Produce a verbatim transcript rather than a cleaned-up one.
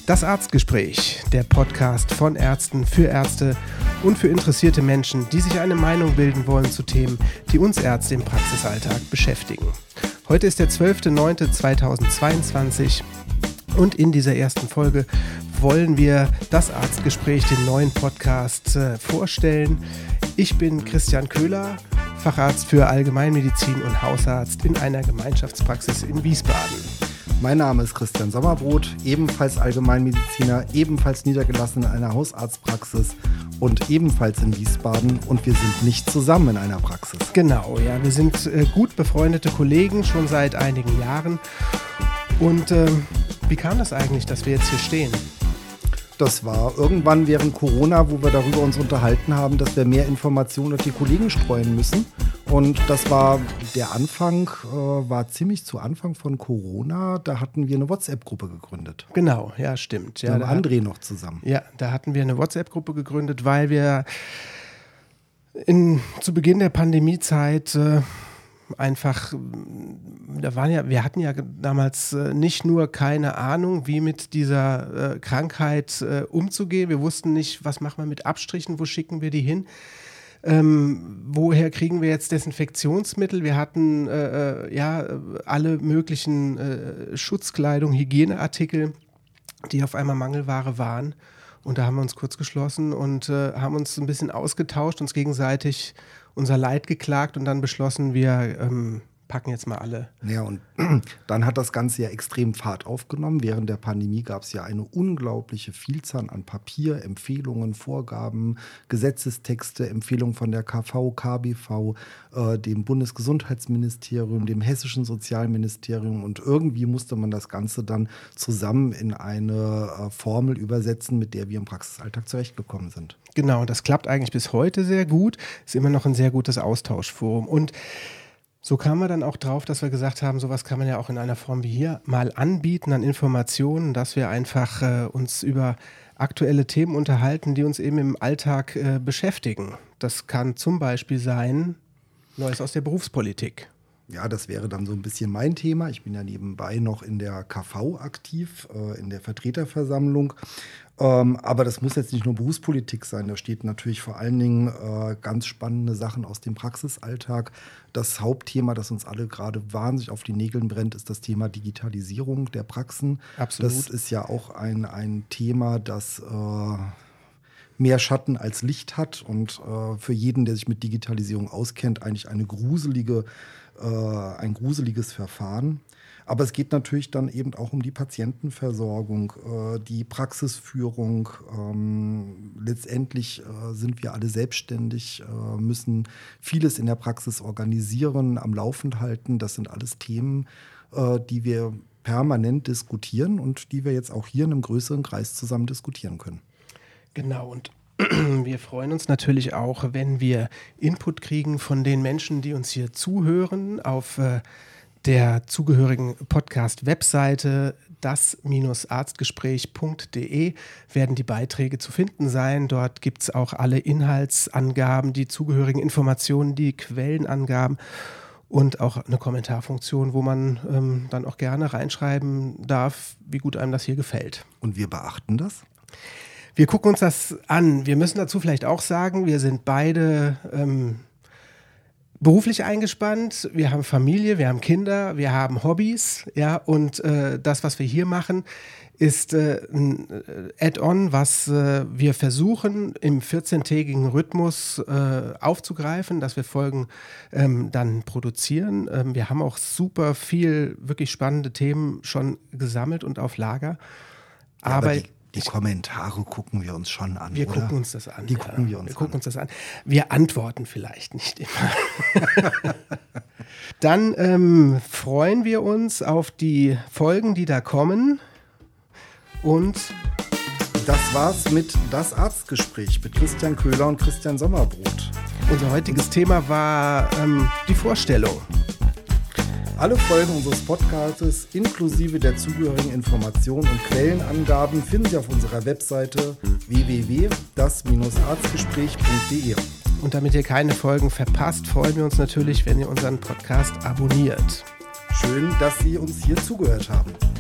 Das Arztgespräch, der Podcast von Ärzten für Ärzte und für interessierte Menschen, die sich eine Meinung bilden wollen zu Themen, die uns Ärzte im Praxisalltag beschäftigen. Heute ist der zwölfter neunter zweitausendzweiundzwanzig und in dieser ersten Folge wollen wir das Arztgespräch, den neuen Podcast, äh, vorstellen. Ich bin Christian Köhler, Facharzt für Allgemeinmedizin und Hausarzt in einer Gemeinschaftspraxis in Wiesbaden. Mein Name ist Christian Sommerbrot, ebenfalls Allgemeinmediziner, ebenfalls niedergelassen in einer Hausarztpraxis und ebenfalls in Wiesbaden, und wir sind nicht zusammen in einer Praxis. Genau, ja, wir sind äh, gut befreundete Kollegen schon seit einigen Jahren. Und äh, wie kam das eigentlich, dass wir jetzt hier stehen? Das war irgendwann während Corona, wo wir darüber uns unterhalten haben, dass wir mehr Informationen auf die Kollegen streuen müssen. Und das war der Anfang, äh, war ziemlich zu Anfang von Corona. Da hatten wir eine WhatsApp-Gruppe gegründet. Genau, ja, stimmt. Ja, mit da André hat, noch zusammen. Ja, da hatten wir eine WhatsApp-Gruppe gegründet, weil wir in, zu Beginn der Pandemiezeit äh, einfach, da waren ja, wir hatten ja damals äh, nicht nur keine Ahnung, wie mit dieser äh, Krankheit äh, umzugehen. Wir wussten nicht, was machen wir mit Abstrichen, wo schicken wir die hin. Ähm, woher kriegen wir jetzt Desinfektionsmittel? Wir hatten äh, äh, ja alle möglichen äh, Schutzkleidung, Hygieneartikel, die auf einmal Mangelware waren. Und da haben wir uns kurz geschlossen und äh, haben uns ein bisschen ausgetauscht, uns gegenseitig unser Leid geklagt und dann beschlossen, wir ähm, packen jetzt mal alle. Ja, und dann hat das Ganze ja extrem Fahrt aufgenommen. Während der Pandemie gab es ja eine unglaubliche Vielzahl an Papier, Empfehlungen, Vorgaben, Gesetzestexte, Empfehlungen von der K V, K B V, äh, dem Bundesgesundheitsministerium, dem hessischen Sozialministerium, und irgendwie musste man das Ganze dann zusammen in eine äh, Formel übersetzen, mit der wir im Praxisalltag zurechtgekommen sind. Genau, das klappt eigentlich bis heute sehr gut. Ist immer noch ein sehr gutes Austauschforum. Und so kamen wir dann auch drauf, dass wir gesagt haben, sowas kann man ja auch in einer Form wie hier mal anbieten an Informationen, dass wir einfach äh, uns über aktuelle Themen unterhalten, die uns eben im Alltag äh, beschäftigen. Das kann zum Beispiel sein, Neues aus der Berufspolitik. Ja, das wäre dann so ein bisschen mein Thema. Ich bin ja nebenbei noch in der K V aktiv, äh, in der Vertreterversammlung. Ähm, aber das muss jetzt nicht nur Berufspolitik sein. Da steht natürlich vor allen Dingen äh, ganz spannende Sachen aus dem Praxisalltag. Das Hauptthema, das uns alle gerade wahnsinnig auf die Nägeln brennt, ist das Thema Digitalisierung der Praxen. Absolut. Das ist ja auch ein, ein Thema, das äh, mehr Schatten als Licht hat und äh, für jeden, der sich mit Digitalisierung auskennt, eigentlich eine gruselige, äh, ein gruseliges Verfahren. Aber es geht natürlich dann eben auch um die Patientenversorgung, äh, die Praxisführung. Ähm, letztendlich äh, sind wir alle selbstständig, äh, müssen vieles in der Praxis organisieren, am Laufen halten. Das sind alles Themen, äh, die wir permanent diskutieren und die wir jetzt auch hier in einem größeren Kreis zusammen diskutieren können. Genau, und wir freuen uns natürlich auch, wenn wir Input kriegen von den Menschen, die uns hier zuhören, auf äh, der zugehörigen Podcast-Webseite das Arztgespräch punkt de werden die Beiträge zu finden sein. Dort gibt es auch alle Inhaltsangaben, die zugehörigen Informationen, die Quellenangaben und auch eine Kommentarfunktion, wo man ähm, dann auch gerne reinschreiben darf, wie gut einem das hier gefällt. Und wir beachten das? Wir gucken uns das an. Wir müssen dazu vielleicht auch sagen, wir sind beide ähm, beruflich eingespannt, wir haben Familie, wir haben Kinder, wir haben Hobbys, ja, und äh, das, was wir hier machen, ist äh, ein Add-on, was äh, wir versuchen im vierzehntägigen Rhythmus äh, aufzugreifen, dass wir Folgen ähm, dann produzieren. Ähm, wir haben auch super viel wirklich spannende Themen schon gesammelt und auf Lager. Ja, aber, aber die Die Kommentare gucken wir uns schon an, Wir oder? gucken uns das an. Die ja. gucken wir uns wir gucken an. uns das an. Wir antworten vielleicht nicht immer. Dann ähm, freuen wir uns auf die Folgen, die da kommen. Und das war's mit Das Arztgespräch mit Christian Köhler und Christian Sommerbrot. Unser heutiges Thema war ähm, die Vorstellung. Alle Folgen unseres Podcasts inklusive der zugehörigen Informationen und Quellenangaben finden Sie auf unserer Webseite w w w punkt das Arztgespräch punkt de. Und damit ihr keine Folgen verpasst, freuen wir uns natürlich, wenn ihr unseren Podcast abonniert. Schön, dass Sie uns hier zugehört haben.